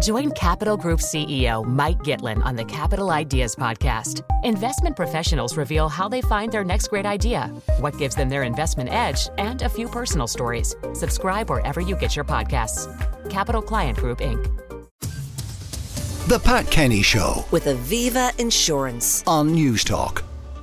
Join Capital Group CEO Mike Gitlin on the Capital Ideas Podcast. Investment professionals reveal how they find their next great idea, what gives them their investment edge, and a few personal stories. Subscribe wherever you get your podcasts. Capital Client Group, Inc. The Pat Kenny Show with Aviva Insurance on News Talk.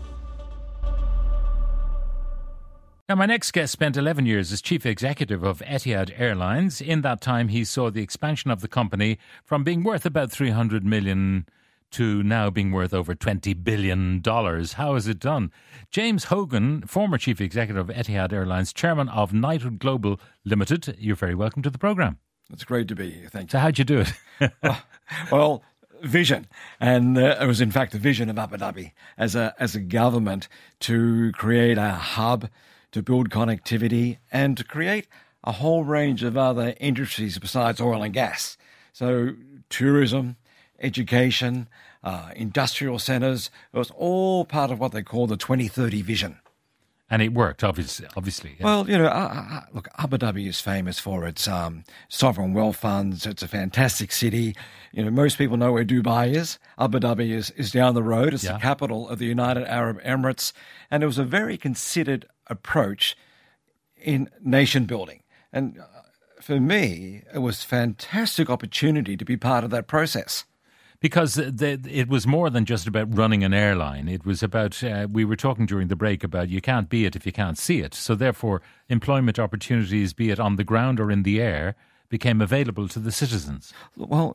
Now, my next guest spent 11 years as chief executive of Etihad Airlines. In that time, he saw the expansion of the company from being worth about $300 million to now being worth over $20 billion. How is it done? James Hogan, former chief executive of Etihad Airlines, chairman of Knighthood Global Limited. You're very welcome to the programme. It's great to be here. Thank you. So how'd you do it? Well, vision. And it was, in fact, the vision of Abu Dhabi as a government to create a hub, to build connectivity, and to create a whole range of other industries besides oil and gas. So tourism, education, industrial centres, it was all part of what they call the 2030 vision. And it worked, obviously. Yeah. Well, look, Abu Dhabi is famous for its sovereign wealth funds. It's a fantastic city. Most people know where Dubai is. Abu Dhabi is down the road. It's the capital of the United Arab Emirates. And it was a very considered approach in nation building. And for me, it was a fantastic opportunity to be part of that process. Because it was more than just about running an airline. It was about, we were talking during the break about you can't be it if you can't see it. So therefore, employment opportunities, be it on the ground or in the air, became available to the citizens. Well,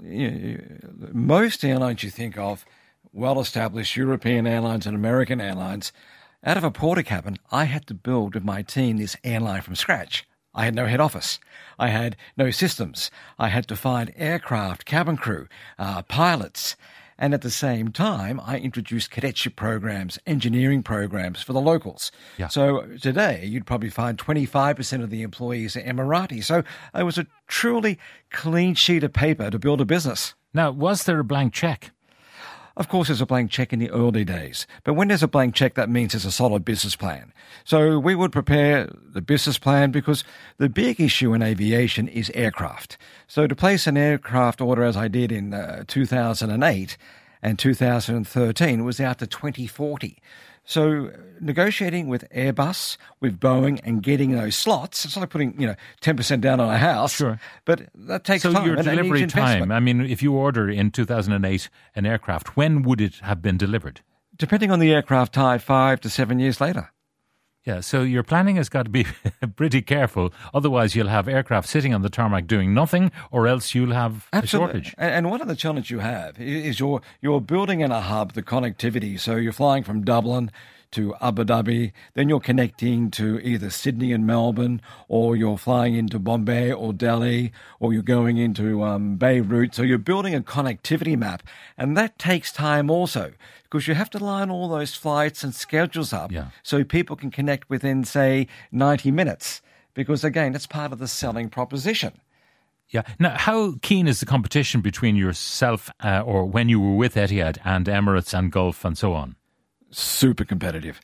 most airlines you think of, well-established European airlines and American airlines, out of a porter cabin, I had to build with my team this airline from scratch. I had no head office. I had no systems. I had to find aircraft, cabin crew, pilots. And at the same time, I introduced cadetship programs, engineering programs for the locals. Yeah. So today, you'd probably find 25% of the employees are Emirati. So it was a truly clean sheet of paper to build a business. Now, was there a blank check? Of course, there's a blank check in the early days. But when there's a blank check, that means there's a solid business plan. So we would prepare the business plan because the big issue in aviation is aircraft. So to place an aircraft order, as I did in 2008 and 2013, was out to 2040. So negotiating with Airbus, with Boeing, and getting those slots, it's like putting 10% down on a house. Sure. But that takes time. So your and delivery time, I mean, if you order in 2008 an aircraft, when would it have been delivered? Depending on the aircraft type, 5 to 7 years later. Yeah, so your planning has got to be pretty careful. Otherwise, you'll have aircraft sitting on the tarmac doing nothing, or else you'll have a shortage. And one of the challenges you have is you're building in a hub, the connectivity. So you're flying from Dublin to Abu Dhabi, then you're connecting to either Sydney and Melbourne, or you're flying into Bombay or Delhi, or you're going into Beirut. So you're building a connectivity map, and that takes time also, because you have to line all those flights and schedules up so people can connect within, say, 90 minutes, because, again, that's part of the selling proposition. Yeah. Now, how keen is the competition between yourself or when you were with Etihad and Emirates and Gulf and so on? Super competitive.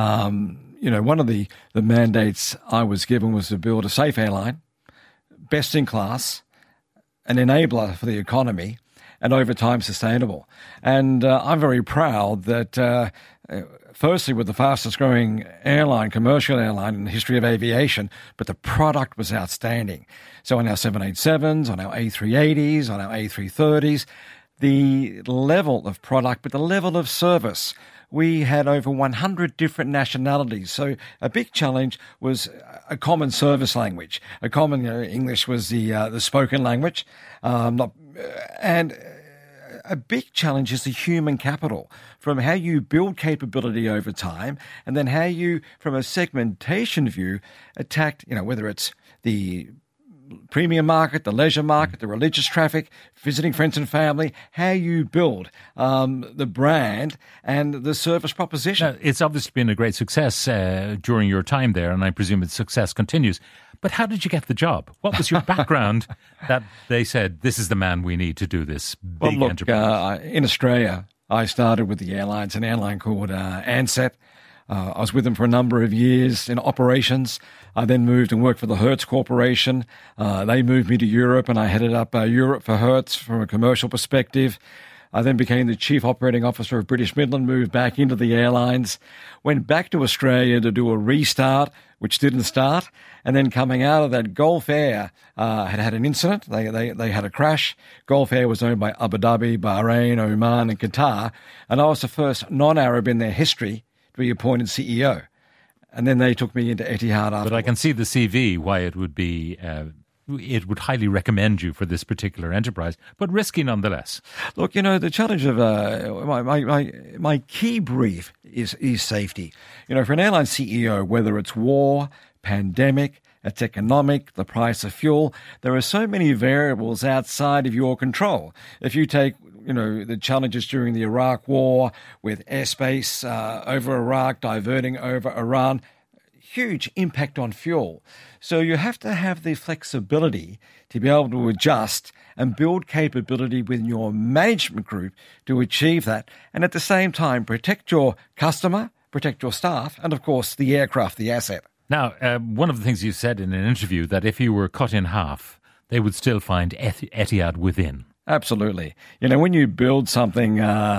One of the mandates I was given was to build a safe airline, best in class, an enabler for the economy, and over time sustainable. And I'm very proud that, firstly, with the fastest growing airline, commercial airline in the history of aviation, but the product was outstanding. So on our 787s, on our A380s, on our A330s, the level of product, but the level of service. We had over 100 different nationalities. So a big challenge was a common service language. A common, English was the spoken language. And a big challenge is the human capital, from how you build capability over time, and then how you, from a segmentation view, attack, whether it's the premium market, the leisure market, the religious traffic, visiting friends and family, how you build the brand and the service proposition. Now, it's obviously been a great success during your time there, and I presume its success continues. But how did you get the job? What was your background that they said, this is the man we need to do this big enterprise? In Australia, I started with the airlines, an airline called Ansett. I was with them for a number of years in operations. I then moved and worked for the Hertz Corporation. They moved me to Europe, and I headed up Europe for Hertz from a commercial perspective. I then became the Chief Operating Officer of British Midland, moved back into the airlines, went back to Australia to do a restart, which didn't start, and then coming out of that, Gulf Air had an incident. They had a crash. Gulf Air was owned by Abu Dhabi, Bahrain, Oman, and Qatar, and I was the first non-Arab in their history to be appointed CEO. And then they took me into Etihad afterwards. But I can see the CV, why it would be... it would highly recommend you for this particular enterprise, but risky nonetheless. Look, the challenge of my key brief is safety. For an airline CEO, whether it's war, pandemic, it's economic, the price of fuel, there are so many variables outside of your control. If you take the challenges during the Iraq War with airspace over Iraq, diverting over Iran, huge impact on fuel. So you have to have the flexibility to be able to adjust and build capability within your management group to achieve that. And at the same time, protect your customer, protect your staff, and of course, the aircraft, the asset. Now, one of the things you said in an interview that if you were cut in half, they would still find Etihad within. Absolutely. When you build something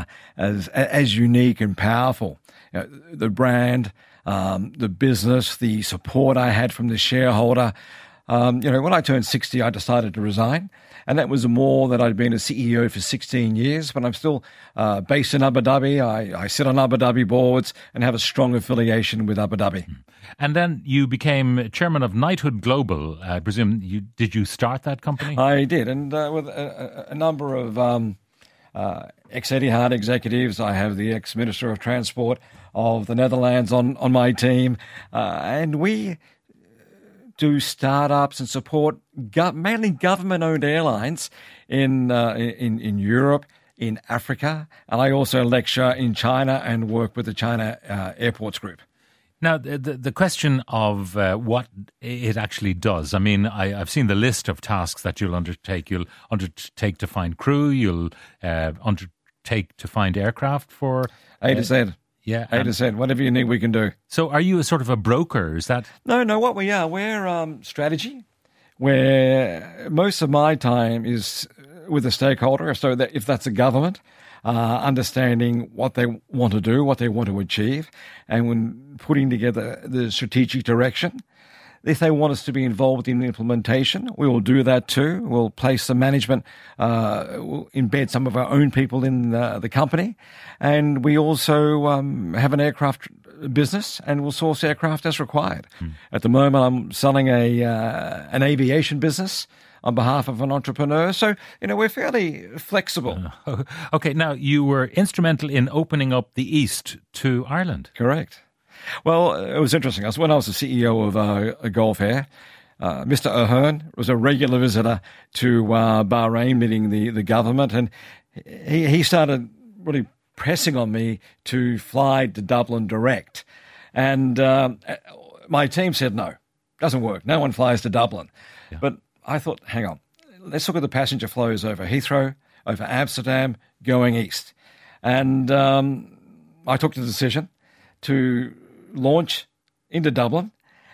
as unique and powerful, the brand, the business, the support I had from the shareholder. When I turned 60, I decided to resign. And that was more that I'd been a CEO for 16 years, but I'm still based in Abu Dhabi. I sit on Abu Dhabi boards and have a strong affiliation with Abu Dhabi. And then you became chairman of Knighthood Global. I presume, did you start that company? I did, and with a number of ex-Etihad executives. I have the ex-Minister of Transport of the Netherlands on my team, and we do startups and support mainly government-owned airlines in Europe, in Africa, and I also lecture in China and work with the China Airports Group. Now, the question of what it actually does, I mean, I've seen the list of tasks that you'll undertake. You'll undertake to find crew, you'll undertake to find aircraft for... A to Z. Yeah. A to Z. Whatever you need, we can do. So are you a sort of a broker? Is that... No, what we are, we're strategy, where most of my time is with a stakeholder, so that if that's a government, understanding what they want to do, what they want to achieve, and when putting together the strategic direction. If they want us to be involved in implementation, we will do that too. We'll place the management, we'll embed some of our own people in the company. And we also have an aircraft business, and we'll source aircraft as required. At the moment, I'm selling an aviation business on behalf of an entrepreneur. So, we're fairly flexible. Okay, now you were instrumental in opening up the East to Ireland. Correct. Well, it was interesting. When I was the CEO of Gulf Air, Mr. Ahern was a regular visitor to Bahrain, meeting the government, and he started really pressing on me to fly to Dublin direct. And my team said, no, doesn't work. No one flies to Dublin. Yeah. But I thought, hang on, let's look at the passenger flows over Heathrow, over Amsterdam, going east. And I took the decision to launch into Dublin,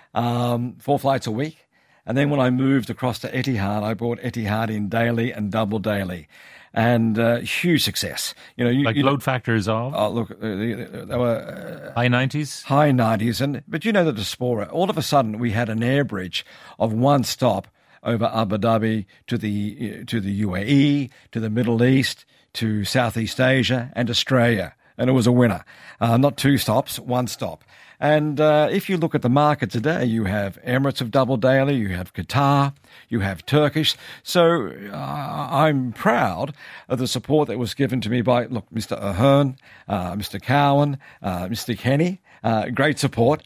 4 flights a week. And then when I moved across to Etihad, I brought Etihad in daily and double daily. And huge success. Load factors of? Oh, look, they were... high 90s? High 90s. But the diaspora, all of a sudden we had an air bridge of one stop over Abu Dhabi to the UAE, to the Middle East, to Southeast Asia and Australia. And it was a winner. Not 2 stops, 1 stop. And if you look at the market today, you have Emirates of double daily, you have Qatar, you have Turkish. So I'm proud of the support that was given to me by, Mr. Ahern, Mr. Cowan, Mr. Kenny. Great support.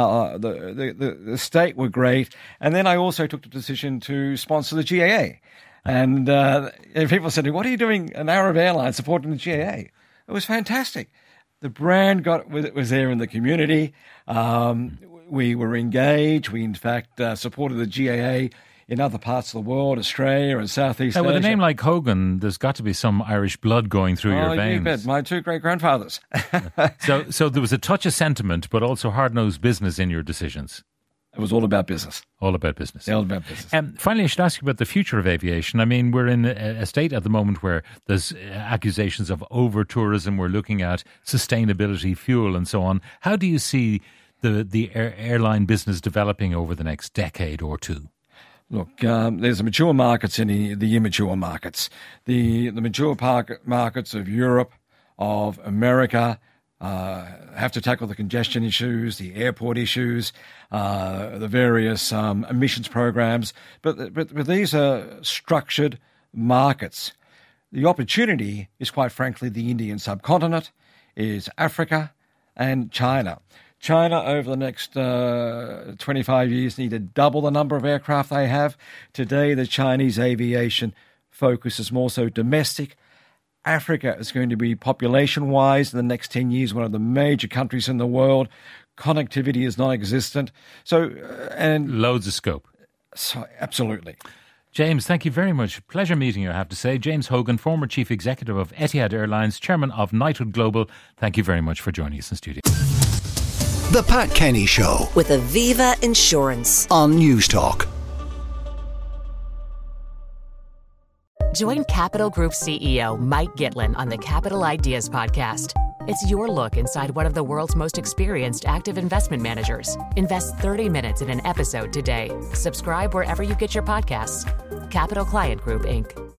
The state were great. And then I also took the decision to sponsor the GAA. And people said to me, what are you doing, an Arab airline supporting the GAA? It was fantastic. The brand was there in the community. We were engaged. We, in fact, supported the GAA in other parts of the world, Australia and Southeast Asia. With a name like Hogan, there's got to be some Irish blood going through your veins. You bet. My two great-grandfathers. So there was a touch of sentiment, but also hard-nosed business in your decisions. It was all about business. All about business. All about business. Finally, I should ask you about the future of aviation. I mean, we're in a state at the moment where there's accusations of over-tourism. We're looking at sustainability, fuel and so on. How do you see the airline business developing over the next decade or two? Look, there's the mature markets and the immature markets. The mature markets of Europe, of America, have to tackle the congestion issues, the airport issues, the various emissions programs. But these are structured markets. The opportunity is, quite frankly, the Indian subcontinent, is Africa and China. China, over the next 25 years, need to double the number of aircraft they have. Today, the Chinese aviation focus is more so domestic. Africa is going to be, population-wise, in the next 10 years, one of the major countries in the world. Connectivity is non-existent. And loads of scope. So, absolutely. James, thank you very much. Pleasure meeting you, I have to say. James Hogan, former Chief Executive of Etihad Airlines, Chairman of Knighthood Global. Thank you very much for joining us in studio. The Pat Kenny Show with Aviva Insurance on News Talk. Join Capital Group CEO Mike Gitlin on the Capital Ideas Podcast. It's your look inside one of the world's most experienced active investment managers. Invest 30 minutes in an episode today. Subscribe wherever you get your podcasts. Capital Client Group, Inc.